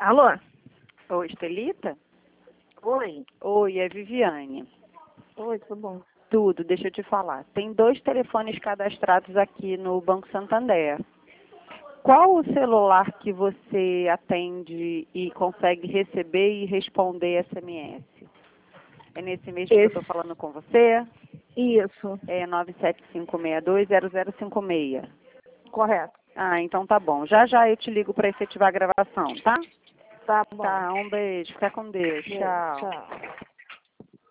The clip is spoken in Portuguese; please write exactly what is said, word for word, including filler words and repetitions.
Alô? Oi, Estelita? Oi. Oi, é Viviane. Oi, tudo bom? Tudo, deixa eu te falar. Tem dois telefones cadastrados aqui no Banco Santander. Qual o celular que você atende e consegue receber e responder S M S? É nesse mesmo que eu Esse. estou falando com você? Isso, É nove sete cinco seis dois zero zero cinco seis. correto. Ah, então tá bom. Já já eu te ligo para efetivar a gravação, tá? Tá bom. Tá, um beijo. Fica com Deus. Beijo, Tchau. tchau.